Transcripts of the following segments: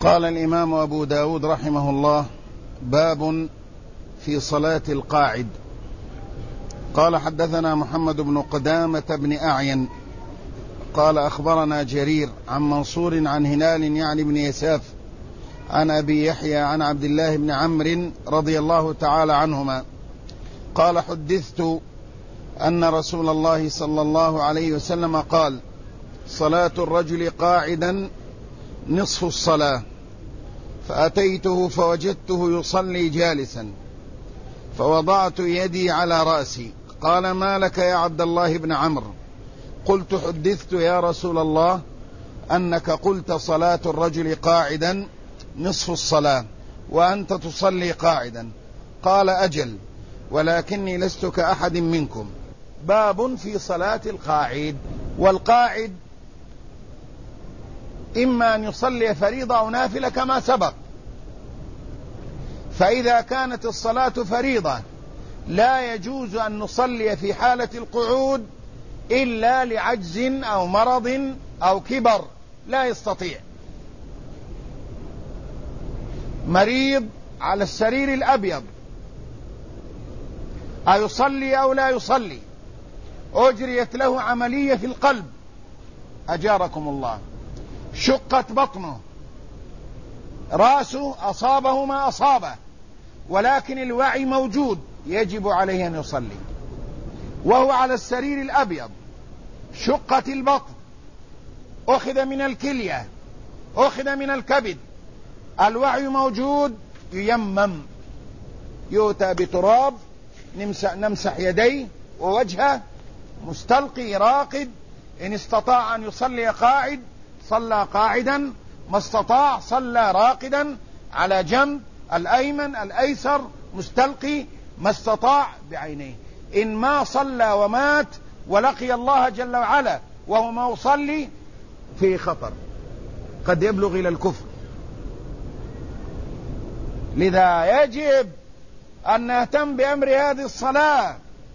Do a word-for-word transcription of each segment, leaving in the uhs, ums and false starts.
قال الإمام أبو داود رحمه الله: باب في صلاة القاعد. قال: حدثنا محمد بن قدامة بن أعين قال: أخبرنا جرير عن منصور عن هلال يعني بن يساف عن أبي يحيى عن عبد الله بن عمرو رضي الله تعالى عنهما قال: حدثت أن رسول الله صلى الله عليه وسلم قال: صلاة الرجل قاعدا نصف الصلاة، فأتيته فوجدته يصلي جالسا فوضعت يدي على رأسي. قال: ما لك يا عبد الله بن عمرو؟ قلت: حدثت يا رسول الله أنك قلت صلاة الرجل قاعدا نصف الصلاة وأنت تصلي قاعدا. قال: أجل، ولكني لست كأحد منكم. باب في صلاة القاعد. والقاعد إما أن يصلي فريضة أو نافلة كما سبق. فإذا كانت الصلاة فريضة لا يجوز أن نصلي في حالة القعود إلا لعجز أو مرض أو كبر لا يستطيع. مريض على السرير الأبيض أيصلي أو لا يصلي؟ أجريت له عملية في القلب أجاركم الله، شقت بطنه، رأسه أصابه ما أصابه، ولكن الوعي موجود، يجب عليه أن يصلي. وهو على السرير الأبيض، شقت البطن، أخذ من الكلية، أخذ من الكبد، الوعي موجود، ييمم، يؤتى بتراب، نمسح, نمسح يديه ووجهه، مستلقي راقد. إن استطاع أن يصلي قاعد صلى قاعدا، ما استطاع صلى راقدا على جنب الأيمن الأيسر مستلقي، ما استطاع بعينيه. إن ما صلى ومات ولقي الله جل وعلا وهو ما يصلي في خطر قد يبلغ إلى الكفر. لذا يجب أن نهتم بأمر هذه الصلاة.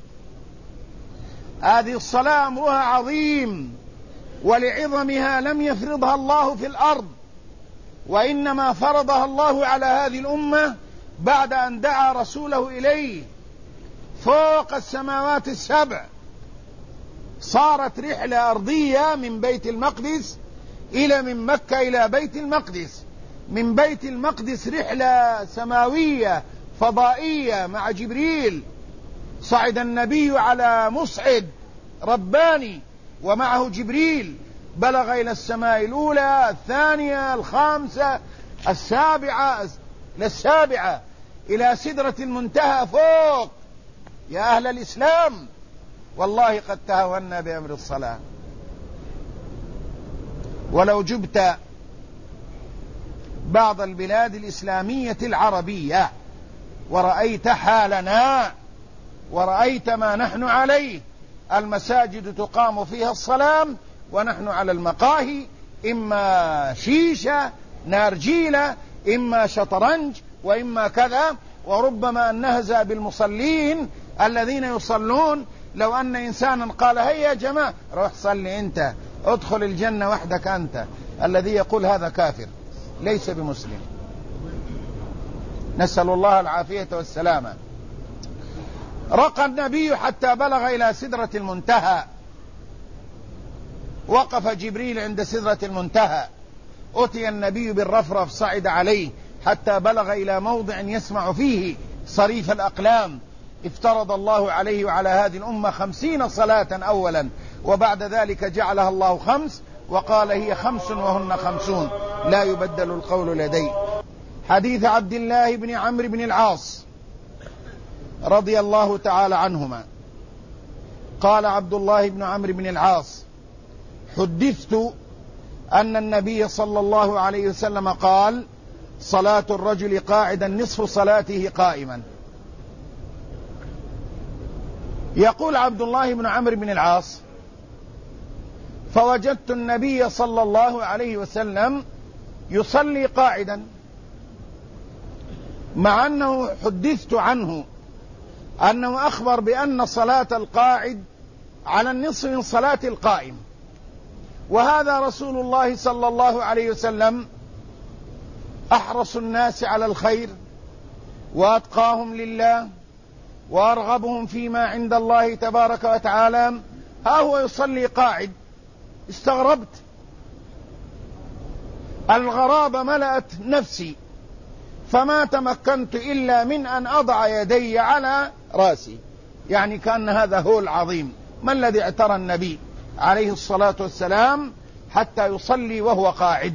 هذه الصلاة أمرها عظيم، ولعظمها لم يفرضها الله في الأرض، وإنما فرضها الله على هذه الأمة بعد أن دعا رسوله إليه فوق السماوات السبع. صارت رحلة أرضية من بيت المقدس إلى من مكة إلى بيت المقدس، من بيت المقدس رحلة سماوية فضائية مع جبريل. صعد النبي على مصعد رباني ومعه جبريل، بلغ إلى السماء الأولى، الثانية، الخامسة، السابعة، للسابعة، إلى سدرة المنتهى فوق. يا أهل الإسلام، والله قد تهاونا بأمر الصلاة. ولو جبت بعض البلاد الإسلامية العربية ورأيت حالنا ورأيت ما نحن عليه، المساجد تقام فيها الصلاة ونحن على المقاهي، إما شيشة نارجيلة، إما شطرنج، وإما كذا. وربما أن نهزأ بالمصلين الذين يصلون. لو أن إنسانا قال: هيا يا جماعة روح صلي أنت، ادخل الجنة وحدك أنت، الذي يقول هذا كافر ليس بمسلم. نسأل الله العافية والسلامة. رقى النبي حتى بلغ إلى سدرة المنتهى، وقف جبريل عند سدرة المنتهى، أتي النبي بالرفرف صعد عليه حتى بلغ إلى موضع يسمع فيه صريف الأقلام. افترض الله عليه وعلى هذه الأمة خمسين صلاة أولا، وبعد ذلك جعلها الله خمس، وقال: هي خمس وهن خمسون لا يبدل القول لدي. حديث عبد الله بن عمرو بن العاص رضي الله تعالى عنهما قال عبد الله بن عمرو بن العاص: حدثت أن النبي صلى الله عليه وسلم قال: صلاة الرجل قاعدا نصف صلاته قائما. يقول عبد الله بن عمرو بن العاص: فوجدت النبي صلى الله عليه وسلم يصلي قاعدا، مع أنه حدثت عنه أنه أخبر بأن صلاة القاعد على النصف من صلاة القائم، وهذا رسول الله صلى الله عليه وسلم أحرص الناس على الخير وأتقاهم لله وأرغبهم فيما عند الله تبارك وتعالى، ها هو يصلي قاعد. استغربت، الغرابة ملأت نفسي، فما تمكنت إلا من أن أضع يدي على رأسي، يعني كأن هذا هو العظيم. ما الذي اعترى النبي عليه الصلاة والسلام حتى يصلي وهو قاعد؟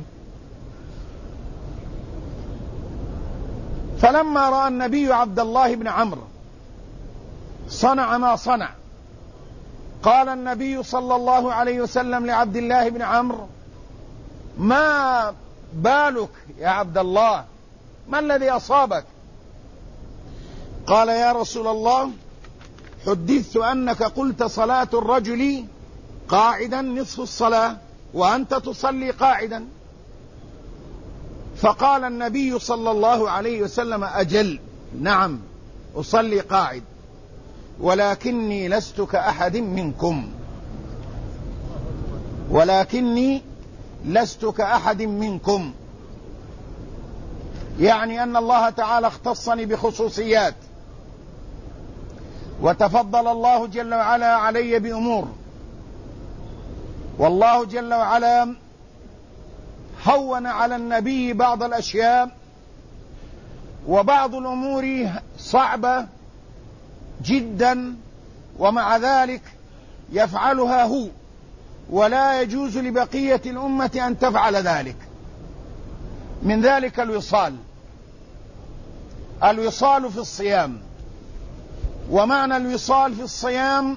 فلما رأى النبي عبد الله بن عمرو صنع ما صنع، قال النبي صلى الله عليه وسلم لعبد الله بن عمرو: ما بالك يا عبد الله؟ ما الذي أصابك؟ قال: يا رسول الله، حدثت أنك قلت صلاة الرجل قاعدا نصف الصلاة وأنت تصلي قاعدا. فقال النبي صلى الله عليه وسلم: أجل، نعم أصلي قاعد، ولكني لست كأحد منكم، ولكني لست كأحد منكم، يعني أن الله تعالى اختصني بخصوصيات، وتفضل الله جل وعلا علي بأمور، والله جل وعلا هون على النبي بعض الأشياء، وبعض الأمور صعبة جدا، ومع ذلك يفعلها هو، ولا يجوز لبقية الأمة أن تفعل ذلك. من ذلك الوصال، الوصال في الصيام. ومعنى الوصال في الصيام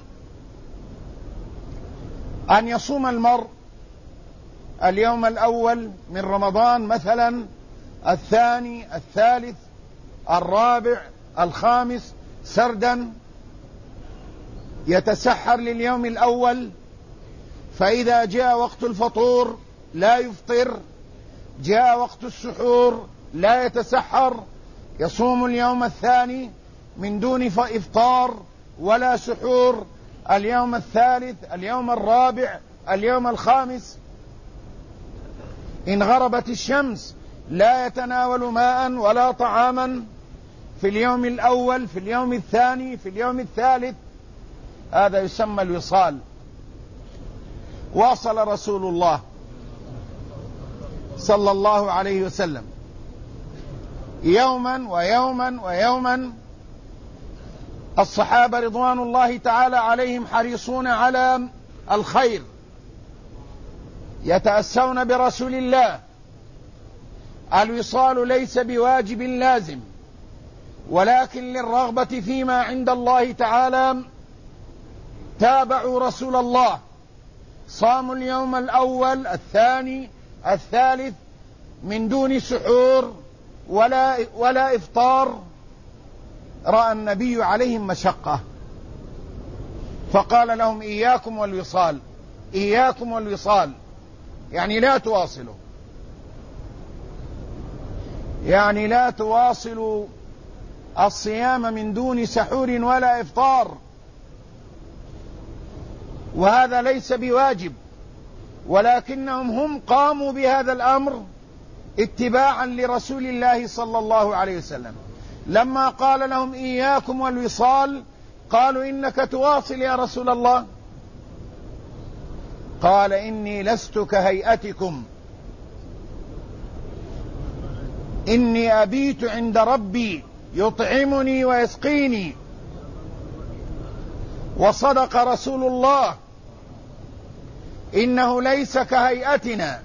أن يصوم المرء اليوم الأول من رمضان مثلا، الثاني، الثالث، الرابع، الخامس سردا، يتسحر لليوم الأول، فإذا جاء وقت الفطور لا يفطر، جاء وقت السحور لا يتسحر، يصوم اليوم الثاني من دون إفطار ولا سحور، اليوم الثالث، اليوم الرابع، اليوم الخامس. إن غربت الشمس لا يتناول ماء ولا طعاما في اليوم الأول، في اليوم الثاني، في اليوم الثالث. هذا يسمى الوصال. واصل رسول الله صلى الله عليه وسلم يوما ويوما ويوما. الصحابة رضوان الله تعالى عليهم حريصون على الخير، يتأسون برسول الله. الوصال ليس بواجب لازم، ولكن للرغبة فيما عند الله تعالى تابعوا رسول الله، صاموا اليوم الأول، الثاني، الثالث من دون سحور ولا ولا إفطار. رأى النبي عليهم مشقة فقال لهم: إياكم والوصال، إياكم والوصال، يعني لا تواصلوا، يعني لا تواصلوا الصيام من دون سحور ولا إفطار. وهذا ليس بواجب، ولكنهم هم قاموا بهذا الأمر اتباعا لرسول الله صلى الله عليه وسلم. لما قال لهم: إياكم والوصال، قالوا: إنك تواصل يا رسول الله. قال: إني لست كهيئتكم، إني أبيت عند ربي يطعمني ويسقيني. وصدق رسول الله، إنه ليس كهيئتنا،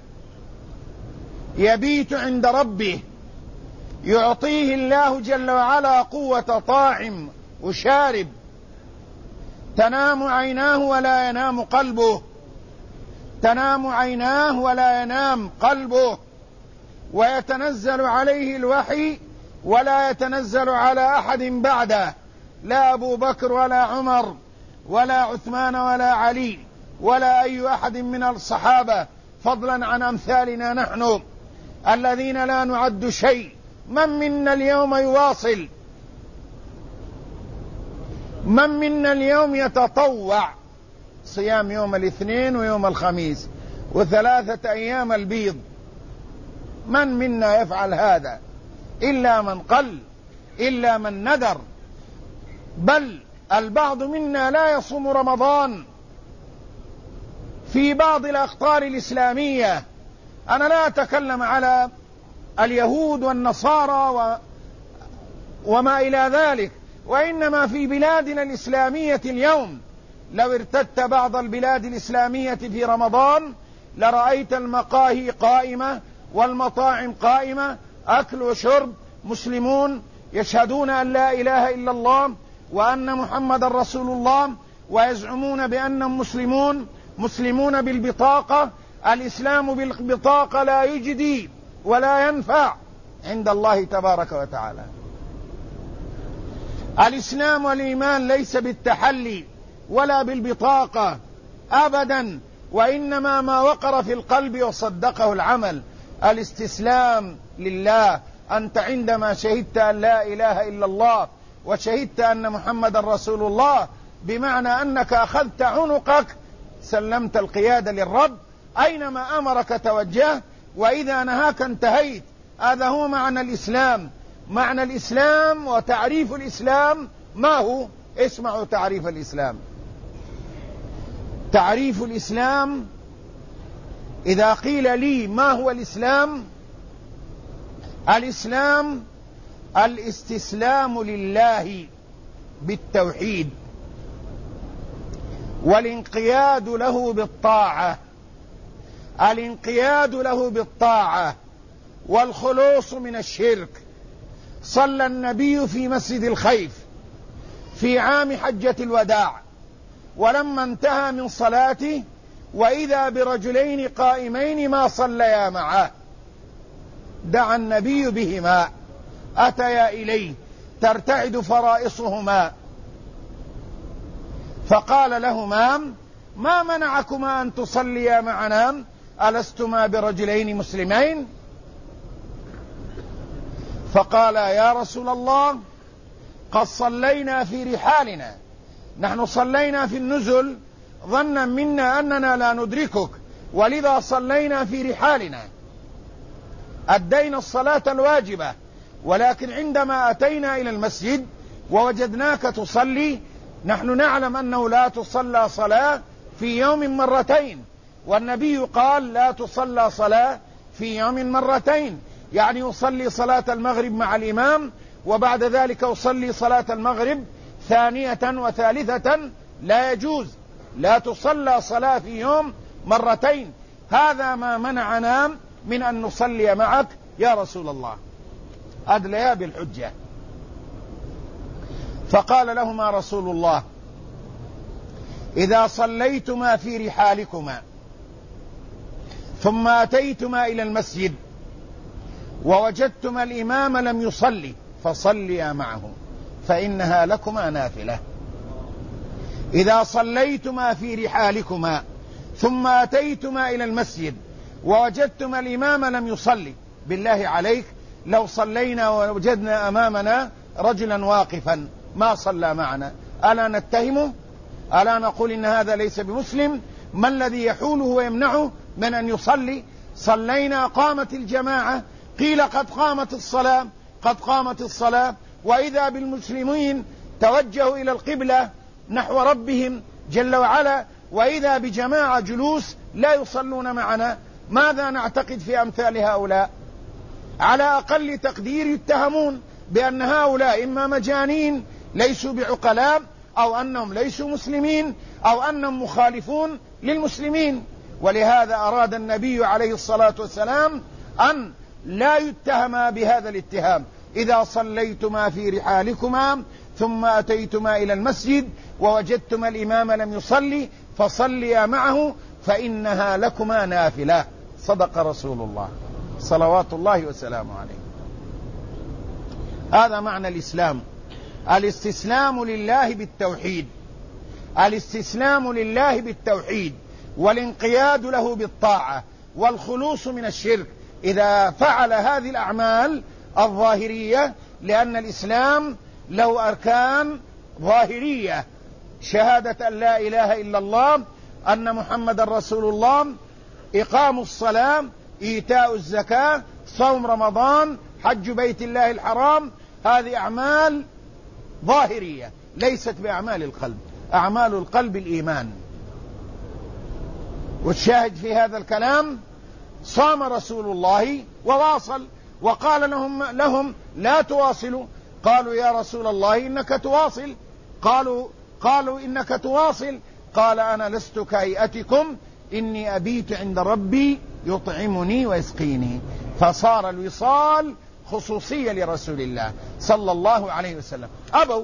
يبيت عند ربه، يعطيه الله جل وعلا قوة طاعم وشارب، تنام عيناه ولا ينام قلبه، تنام عيناه ولا ينام قلبه، ويتنزل عليه الوحي ولا يتنزل على أحد بعده، لا أبو بكر ولا عمر ولا عثمان ولا علي ولا أي أحد من الصحابة، فضلا عن أمثالنا نحن الذين لا نعد شيء. من منا اليوم يواصل؟ من منا اليوم يتطوع صيام يوم الاثنين ويوم الخميس وثلاثة أيام البيض؟ من منا يفعل هذا إلا من قل، إلا من ندر، بل البعض منا لا يصوم رمضان في بعض الأقطار الإسلامية. أنا لا أتكلم على اليهود والنصارى و... وما إلى ذلك، وإنما في بلادنا الإسلامية اليوم لو ارتدت بعض البلاد الإسلامية في رمضان لرأيت المقاهي قائمة والمطاعم قائمة، أكل وشرب، مسلمون يشهدون أن لا إله إلا الله وأن محمد رسول الله، ويزعمون بأنهم مسلمون، مسلمون بالبطاقة. الإسلام بالبطاقة لا يجدي ولا ينفع عند الله تبارك وتعالى. الإسلام والإيمان ليس بالتحلي ولا بالبطاقة أبدا، وإنما ما وقر في القلب وصدقه العمل. الاستسلام لله. أنت عندما شهدت أن لا إله إلا الله وشهدت أن محمد رسول الله بمعنى أنك أخذت عنقك، سلمت القيادة للرب، أينما أمرك توجهت، وإذا نهاك انتهيت. هذا هو معنى الإسلام. معنى الإسلام وتعريف الإسلام ما هو؟ اسمعوا تعريف الإسلام. تعريف الإسلام إذا قيل لي ما هو الإسلام؟ الإسلام الاستسلام لله بالتوحيد، والانقياد له بالطاعة، الانقياد له بالطاعة والخلوص من الشرك. صلى النبي في مسجد الخيف في عام حجة الوداع، ولما انتهى من صلاته وإذا برجلين قائمين ما صليا معه، دعا النبي بهما، أتيا إليه ترتعد فرائصهما، فقال لهما: ما منعكما أن تصليا معنا؟ ألستما برجلين مسلمين؟ فقال: يا رسول الله قد صلينا في رحالنا، نحن صلينا في النزل ظنا منا أننا لا ندركك، ولذا صلينا في رحالنا، أدينا الصلاة الواجبة، ولكن عندما أتينا إلى المسجد ووجدناك تصلي، نحن نعلم أنه لا تصلى صلاة في يوم مرتين، والنبي قال لا تصلى صلاة في يوم مرتين، يعني يصلي صلاة المغرب مع الإمام وبعد ذلك يصلي صلاة المغرب ثانية وثالثة، لا يجوز، لا تصلى صلاة في يوم مرتين. هذا ما منعنا من أن نصلي معك يا رسول الله، أدليا بالحجة. فقال لهما رسول الله: إذا صليتما في رحالكما ثم أتيتما إلى المسجد ووجدتما الإمام لم يصلي فصليا معه فإنها لكما نافلة. إذا صليتما في رحالكما ثم أتيتما إلى المسجد ووجدتما الإمام لم يصلي، بالله عليك لو صلينا ووجدنا أمامنا رجلا واقفا ما صلى معنا، ألا نتهمه؟ ألا نقول إن هذا ليس بمسلم؟ ما الذي يحوله ويمنعه من أن يصلي؟ صلينا، قامت الجماعة، قيل قد قامت الصلاة، قد قامت الصلاة، وإذا بالمسلمين توجهوا إلى القبلة نحو ربهم جل وعلا، وإذا بجماعة جلوس لا يصلون معنا. ماذا نعتقد في أمثال هؤلاء؟ على أقل تقدير يتهمون بأن هؤلاء إما مجانين ليسوا بعقلاء، أو أنهم ليسوا مسلمين، أو أنهم مخالفون للمسلمين. ولهذا أراد النبي عليه الصلاة والسلام أن لا يتهما بهذا الاتهام. إذا صليتما في رحالكما ثم أتيتما إلى المسجد ووجدتما الإمام لم يصلي فصليا معه فإنها لكما نافلة. صدق رسول الله صلوات الله وسلامه عليه. هذا معنى الإسلام، الاستسلام لله بالتوحيد، الاستسلام لله بالتوحيد والانقياد له بالطاعة والخلوص من الشرك. إذا فعل هذه الأعمال الظاهرية، لأن الإسلام له أركان ظاهرية: شهادة أن لا إله إلا الله، أن محمد رسول الله، إقام الصلاة، إيتاء الزكاة، صوم رمضان، حج بيت الله الحرام، هذه أعمال ظاهرية ليست بأعمال القلب. أعمال القلب الإيمان. والشاهد في هذا الكلام صام رسول الله وواصل، وقال لهم, لهم لا تواصلوا. قالوا يا رسول الله إنك تواصل. قالوا, قالوا إنك تواصل. قال أنا لست كهيئتكم، إني أبيت عند ربي يطعمني ويسقيني. فصار الوصال خصوصية لرسول الله صلى الله عليه وسلم. أبوا،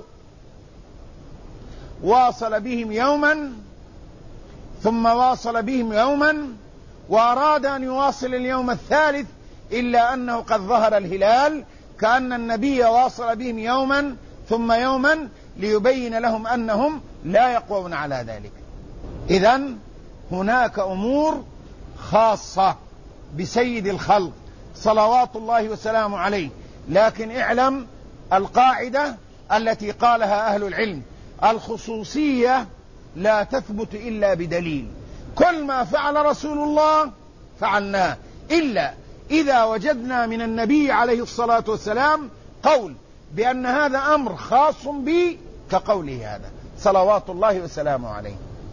واصل بهم يوما ثم واصل بهم يوما، وأراد أن يواصل اليوم الثالث، إلا أنه قد ظهر الهلال، كأن النبي واصل بهم يوما ثم يوما ليبين لهم أنهم لا يقوون على ذلك. إذن هناك أمور خاصة بسيد الخلق صلوات الله وسلامه عليه، لكن اعلم القاعدة التي قالها أهل العلم: الخصوصية لا تثبت إلا بدليل. كل ما فعل رسول الله فعلناه، إلا إذا وجدنا من النبي عليه الصلاة والسلام قول بأن هذا أمر خاص بي، كقوله هذا صلوات الله وسلامه عليه.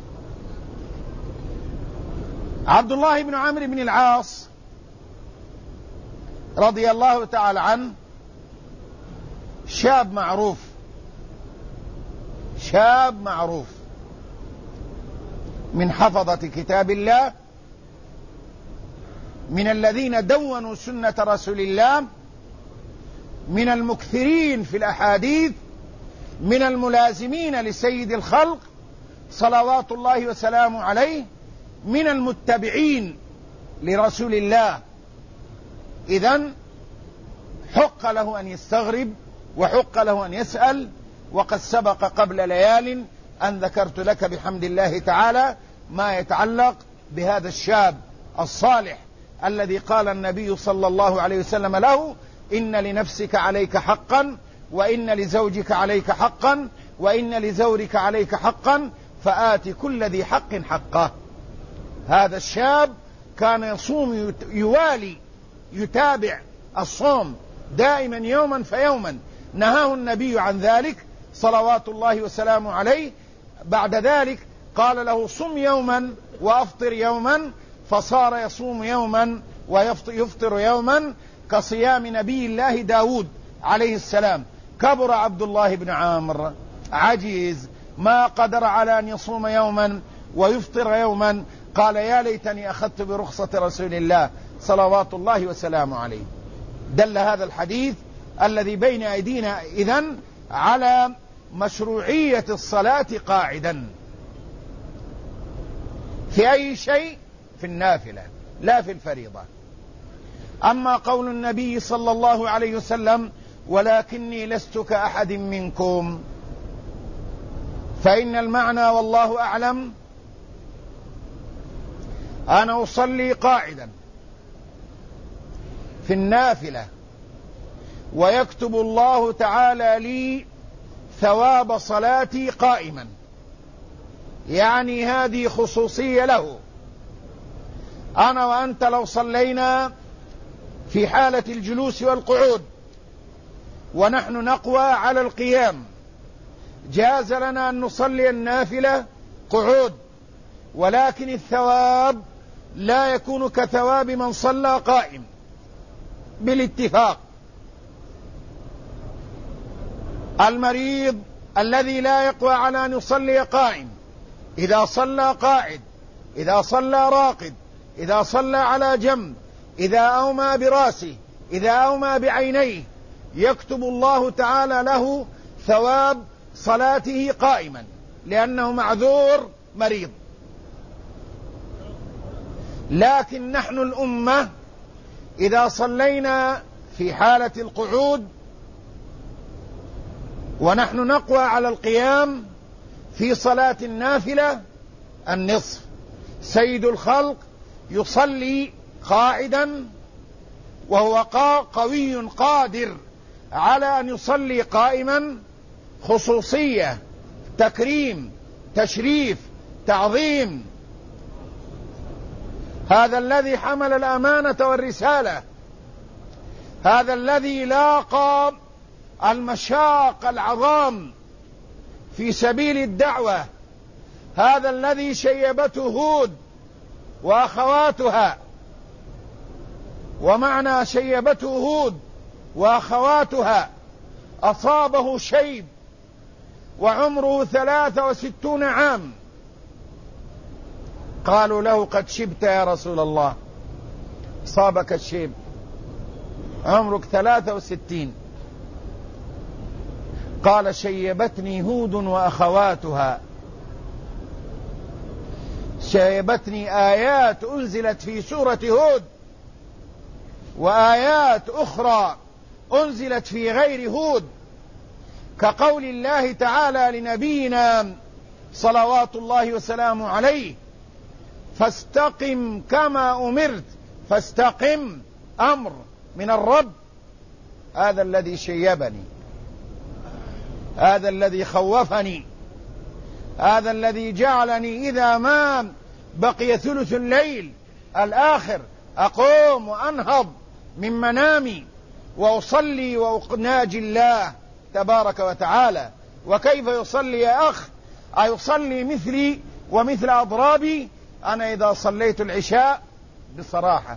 عبد الله بن عمرو بن العاص رضي الله تعالى عنه شاب معروف، شاب معروف من حفظة كتاب الله، من الذين دونوا سنة رسول الله، من المكثرين في الأحاديث، من الملازمين لسيد الخلق صلوات الله وسلامه عليه، من المتبعين لرسول الله. إذن حق له أن يستغرب وحق له أن يسأل. وقد سبق قبل ليال أن ذكرت لك بحمد الله تعالى ما يتعلق بهذا الشاب الصالح الذي قال النبي صلى الله عليه وسلم له: إن لنفسك عليك حقا، وإن لزوجك عليك حقا، وإن لزورك عليك حقا، فآت كل ذي حق حقه. هذا الشاب كان يصوم يوالي يتابع الصوم دائما يوما فيوما، نهاه النبي عن ذلك صلوات الله وسلامه عليه. بعد ذلك قال له: صم يوما وأفطر يوما، فصار يصوم يوما ويفطر يوما كصيام نبي الله داود عليه السلام. كبر عبد الله بن عامر، عجيز، ما قدر على أن يصوم يوما ويفطر يوما. قال: يا ليتني أخذت برخصة رسول الله صلوات الله وسلامه عليه. دل هذا الحديث الذي بين أيدينا إذن على مشروعية الصلاة قاعدا في أي شيء، في النافلة لا في الفريضة. أما قول النبي صلى الله عليه وسلم: ولكني لست كأحد منكم، فإن المعنى والله أعلم أنا أصلي قاعدا في النافلة، ويكتب الله تعالى لي ثواب صلاتي قائما، يعني هذه خصوصية له. أنا وأنت لو صلينا في حالة الجلوس والقعود ونحن نقوى على القيام، جاز لنا أن نصلي النافلة قعود، ولكن الثواب لا يكون كثواب من صلى قائم بالاتفاق. المريض الذي لا يقوى على أن يصلي قائم، إذا صلى قاعد، إذا صلى راقد، إذا صلى على جنب، إذا أومى براسه، إذا أومى بعينيه، يكتب الله تعالى له ثواب صلاته قائما، لأنه معذور مريض. لكن نحن الأمة إذا صلينا في حالة القعود ونحن نقوى على القيام في صلاة النافلة النصف، سيد الخلق يصلي قاعدا وهو قوي قادر على أن يصلي قائما، خصوصية، تكريم، تشريف، تعظيم. هذا الذي حمل الأمانة والرسالة هذا الذي لاقى المشاق العظام في سبيل الدعوة، هذا الذي شيبته هود وأخواتها. ومعنى شيبته هود وأخواتها أصابه شيب وعمره ثلاثة وستون عام. قالوا له قد شبت يا رسول الله، صابك الشيب، عمرك ثلاثة وستين. قال شيبتني هود وأخواتها، شيبتني آيات أنزلت في سورة هود وآيات أخرى أنزلت في غير هود، كقول الله تعالى لنبينا صلوات الله وسلامه عليه: فاستقم كما أمرت. فاستقم أمر من الرب. هذا الذي شيبني، هذا الذي خوفني، هذا الذي جعلني إذا ما بقي ثلث الليل الآخر أقوم وأنهض من منامي وأصلي وأناجي الله تبارك وتعالى. وكيف يصلي يا أخ؟ أيصلي مثلي ومثل أضرابي؟ أنا إذا صليت العشاء بصراحة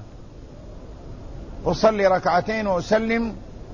أصلي ركعتين وأسلم،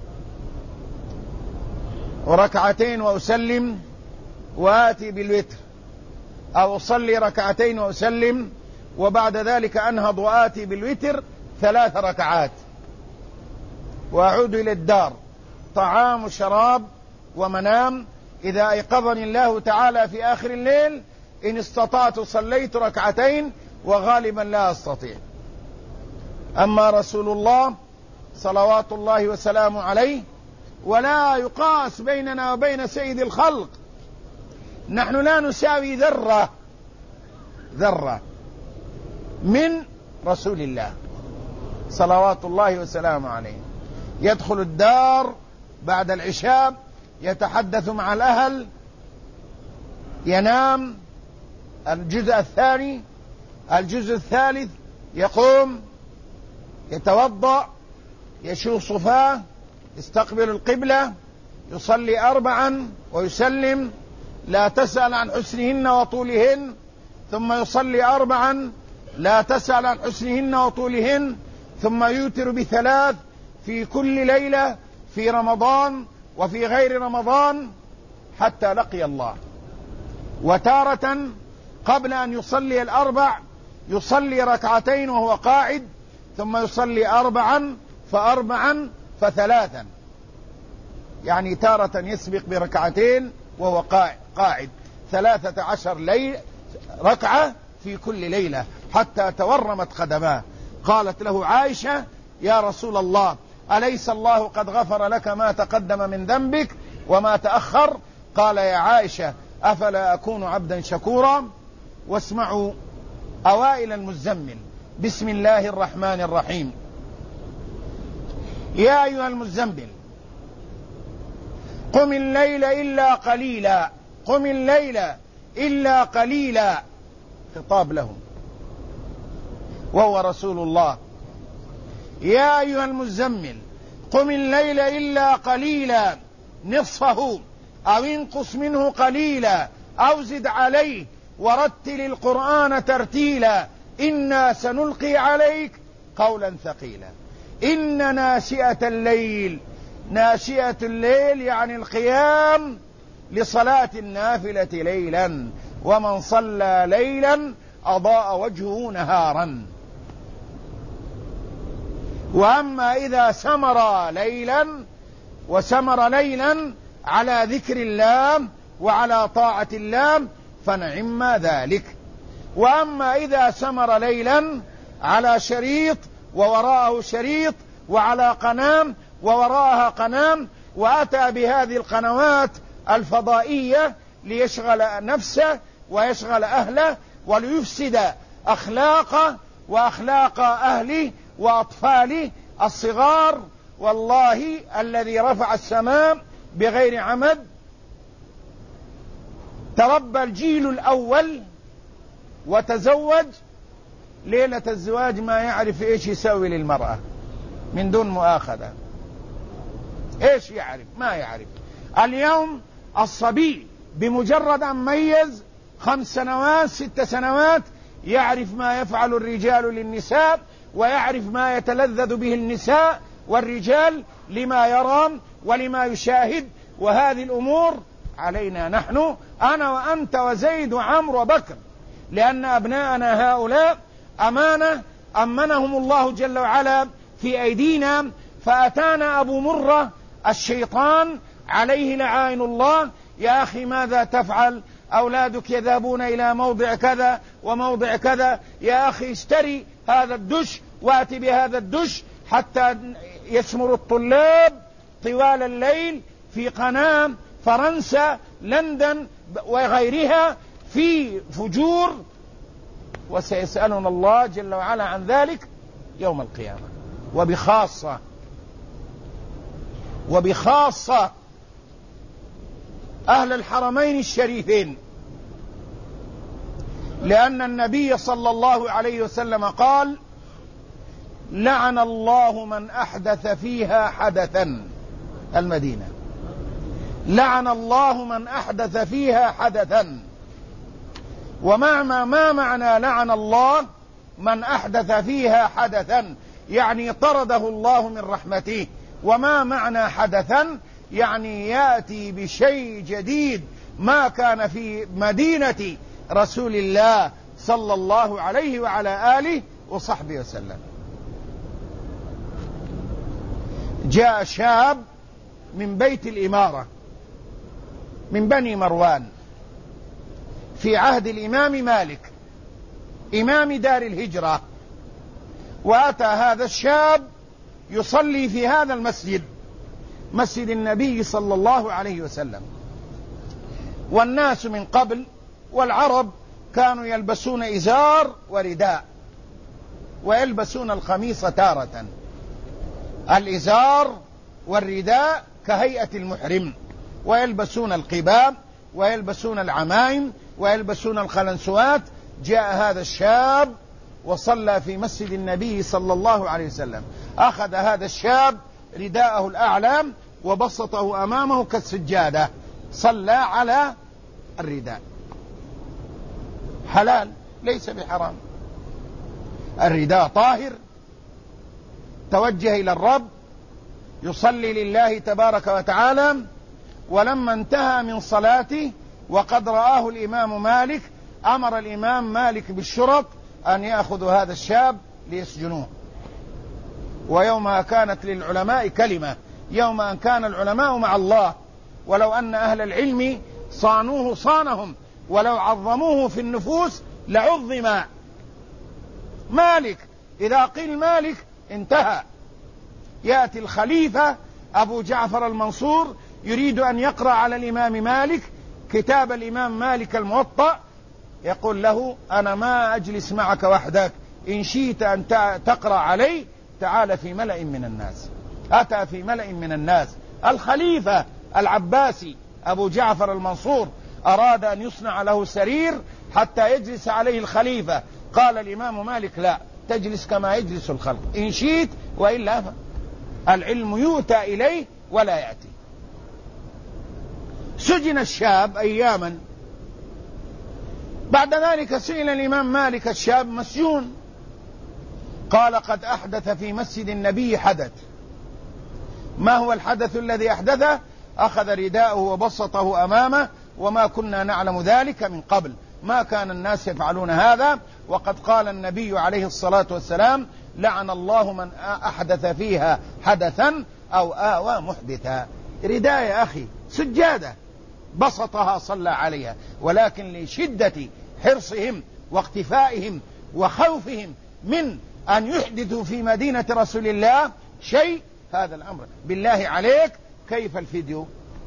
وركعتين وأسلم وآتي بالوتر، أو أصلي ركعتين وأسلم وبعد ذلك أنهض وآتي بالوتر ثلاث ركعات وأعود إلى الدار، طعام وشراب ومنام. إذا أيقظني الله تعالى في آخر الليل إن استطعت صليت ركعتين، وغالبا لا أستطيع. أما رسول الله صلوات الله وسلامه عليه ولا يقاس بيننا وبين سيد الخلق، نحن لا نساوي ذرة ذرة من رسول الله صلوات الله وسلامه عليه. يدخل الدار بعد العشاء، يتحدث مع الأهل، ينام الجزء الثاني، الجزء الثالث يقوم يتوضأ، يشوف صفاه، يستقبل القبلة، يصلي أربعا ويسلم، لا تسأل عن حسنهن وطولهن، ثم يصلي أربعا لا تسأل عن حسنهن وطولهن، ثم يوتر بثلاث في كل ليلة في رمضان وفي غير رمضان حتى لقي الله. وتارة قبل أن يصلي الأربع يصلي ركعتين وهو قاعد، ثم يصلي أربعا فأربعا فثلاثا، يعني تارة يسبق بركعتين وهو قاعد، ثلاثة عشر ليلة ركعة في كل ليلة حتى تورمت قدماه. قالت له عائشة: يا رسول الله، أليس الله قد غفر لك ما تقدم من ذنبك وما تأخر؟ قال: يا عائشة، أفلا أكون عبدا شكورا؟ واسمعوا أوائل المزمل. بسم الله الرحمن الرحيم. يا أيها المزمل قم الليل إلا قليلا، قم الليل إلا قليلا، خطاب له وهو رسول الله. يا أيها المزمل قم الليل إلا قليلا نصفه أو انقص منه قليلا أو زد عليه ورتل القرآن ترتيلا إنا سنلقي عليك قولا ثقيلا. إن ناشئة الليل، ناشئة الليل يعني القيام لصلاة النافلة ليلا، ومن صلى ليلا أضاء وجهه نهارا. وأما إذا سمر ليلا وسمر ليلا على ذكر الله وعلى طاعة الله فنعم ذلك. وأما إذا سمر ليلا على شريط ووراءه شريط وعلى قنام ووراءها قنام، وأتى بهذه القنوات الفضائية ليشغل نفسه ويشغل أهله وليفسد أخلاقه وأخلاق أهله وأطفاله الصغار، والله الذي رفع السماء بغير عمد تربى الجيل الأول وتزوج، ليلة الزواج ما يعرف إيش يسوي للمرأة من دون مؤاخذة. إيش يعرف؟ ما يعرف. اليوم الصبي بمجرد أن ميز خمس سنوات ست سنوات يعرف ما يفعل الرجال للنساء، ويعرف ما يتلذذ به النساء والرجال لما يرام ولما يشاهد. وهذه الأمور علينا نحن، أنا وأنت وزيد وعمر وبكر، لأن أبناءنا هؤلاء أمانة أمنهم الله جل وعلا في أيدينا. فأتانا أبو مرة الشيطان عليه لعائن الله: يا أخي ماذا تفعل؟ أولادك يذهبون إلى موضع كذا وموضع كذا، يا أخي اشتري هذا الدش وأتي بهذا الدش حتى يسمر الطلاب طوال الليل في قناة فرنسا لندن وغيرها في فجور، وسيسألنا الله جل وعلا عن ذلك يوم القيامة. وبخاصة وبخاصة أهل الحرمين الشريفين، لأن النبي صلى الله عليه وسلم قال: لعن الله من أحدث فيها حدثا. المدينة، لعن الله من أحدث فيها حدثا. وما ما معنى لعن الله من أحدث فيها حدثا؟ يعني طرده الله من رحمته. وما معنى حدثا؟ يعني يأتي بشيء جديد ما كان في مدينة رسول الله صلى الله عليه وعلى آله وصحبه وسلم. جاء شاب من بيت الإمارة من بني مروان في عهد الإمام مالك إمام دار الهجرة، وأتى هذا الشاب يصلي في هذا المسجد، مسجد النبي صلى الله عليه وسلم. والناس من قبل والعرب كانوا يلبسون إزار ورداء، ويلبسون القميص تارة. الإزار والرداء كهيئة المحرم، ويلبسون القباب ويلبسون العمائم ويلبسون الخلنسوات. جاء هذا الشاب وصلى في مسجد النبي صلى الله عليه وسلم. أخذ هذا الشاب رداءه الأعلى وبسطه أمامه كالسجادة، صلى على الرداء. حلال ليس بحرام، الرداء طاهر، توجه إلى الرب يصلي لله تبارك وتعالى. ولما انتهى من صلاته وقد رآه الإمام مالك، أمر الإمام مالك بالشرط أن يأخذوا هذا الشاب ليسجنوه. ويومها كانت للعلماء كلمة، يوم أن كان العلماء مع الله. ولو أن أهل العلم صانوه صانهم، ولو عظموه في النفوس لعظم. مالك إذا قيل مالك انتهى. يأتي الخليفة أبو جعفر المنصور يريد أن يقرأ على الإمام مالك كتاب الإمام مالك الموطأ، يقول له: أنا ما أجلس معك وحدك، إن شئت أن تقرأ علي تعال في ملأ من الناس. أتى في ملأ من الناس. الخليفة العباسي أبو جعفر المنصور أراد أن يصنع له سرير حتى يجلس عليه الخليفة. قال الإمام مالك: لا، تجلس كما يجلس الخلق، إن شئت، وإلا العلم يؤتى إليه ولا يأتي. سجن الشاب أياما. بعد ذلك سئل الإمام مالك الشاب مسجون، قال: قد أحدث في مسجد النبي حدث. ما هو الحدث الذي أحدثه؟ أخذ رداءه وبسطه أمامه، وما كنا نعلم ذلك من قبل، ما كان الناس يفعلون هذا. وقد قال النبي عليه الصلاة والسلام: لعن الله من أحدث فيها حدثا أو آوى محدثا. رداء يا أخي، سجادة بسطها صلى عليها، ولكن لشدة حرصهم واقتفائهم وخوفهم من أن يحدثوا في مدينة رسول الله شيء، هذا الأمر. بالله عليك، كيف الفيديو؟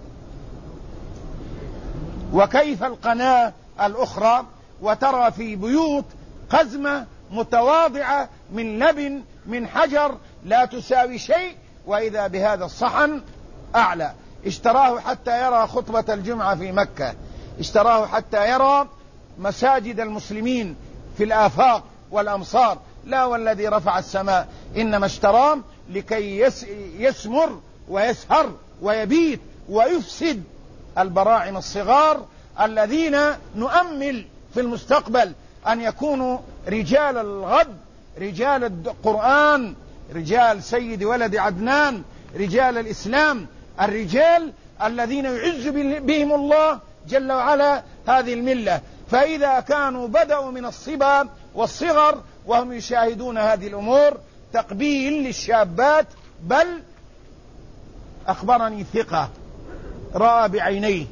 وكيف القناة الأخرى؟ وترى في بيوت قزمة متواضعة من لبن من حجر لا تساوي شيء، وإذا بهذا الصحن أعلى اشتراه حتى يرى خطبة الجمعة في مكة، اشتراه حتى يرى مساجد المسلمين في الآفاق والأمصار. لا والذي رفع السماء، إنما اشتراه لكي يسمر ويسهر ويبيت ويفسد البراعم الصغار الذين نؤمل في المستقبل أن يكونوا رجال الغد، رجال القرآن، رجال سيد ولد عدنان، رجال الإسلام، الرجال الذين يعز بهم الله جل وعلا هذه الملة. فإذا كانوا بدأوا من الصبا والصغر وهم يشاهدون هذه الأمور تقبيل للشابات، بل أخبرني ثقة رأى بعينيه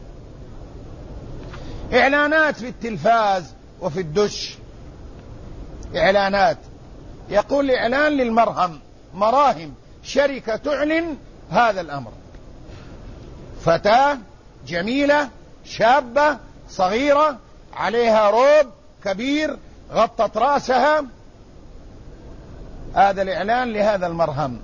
إعلانات في التلفاز وفي الدش، إعلانات يقول إعلان للمرهم، مراهم، شركة تعلن هذا الأمر، فتاة جميلة شابة صغيرة عليها روب كبير غطت رأسها، هذا الإعلان لهذا المرهم.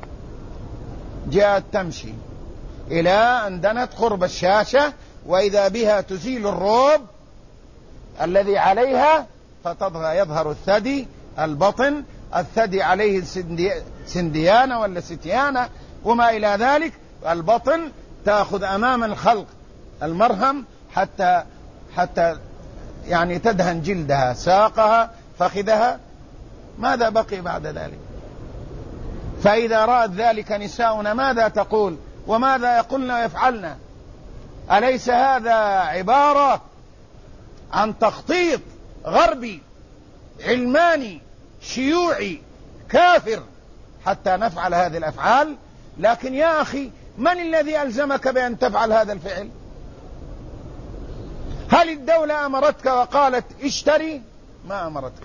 جاءت تمشي إلى أن دنت قرب الشاشة وإذا بها تزيل الروب الذي عليها فتظهر يظهر الثدي، البطن، الثدي عليه سنديانة ولا ستيانة وما إلى ذلك، البطن تأخذ أمام الخلق المرهم حتى حتى يعني تدهن جلدها، ساقها، فخذها، ماذا بقي بعد ذلك؟ فإذا رأت ذلك نساؤنا ماذا تقول وماذا يقولن ويفعلن؟ أليس هذا عبارة عن تخطيط غربي علماني شيوعي كافر حتى نفعل هذه الأفعال؟ لكن يا أخي من الذي ألزمك بأن تفعل هذا الفعل؟ هل الدولة أمرتك وقالت اشتري؟ ما أمرتك،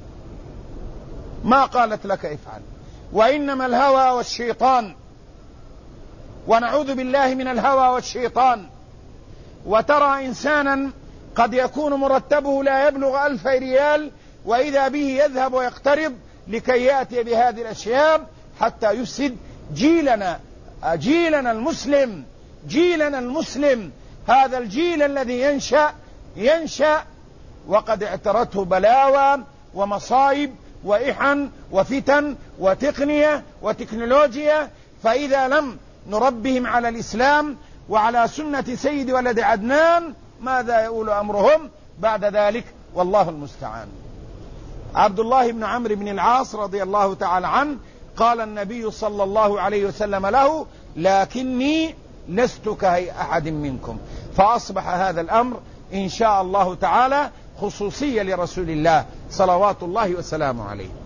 ما قالت لك افعل، وإنما الهوى والشيطان، ونعوذ بالله من الهوى والشيطان. وترى إنسانا قد يكون مرتبه لا يبلغ ألف ريال وإذا به يذهب ويقترب لكي يأتي بهذه الأشياء حتى يفسد جيلنا، جيلنا المسلم، جيلنا المسلم، هذا الجيل الذي ينشأ ينشأ وقد اعترته بلاوى ومصائب وإحن وفتن وتقنية وتكنولوجيا، فإذا لم نربهم على الإسلام وعلى سنة سيد ولد عدنان ماذا يقول أمرهم بعد ذلك؟ والله المستعان. عبد الله بن عمرو بن العاص رضي الله تعالى عنه قال النبي صلى الله عليه وسلم له: لكني لست كهيئ أحد منكم. فأصبح هذا الأمر إن شاء الله تعالى خصوصية لرسول الله صلوات الله وسلامه عليه.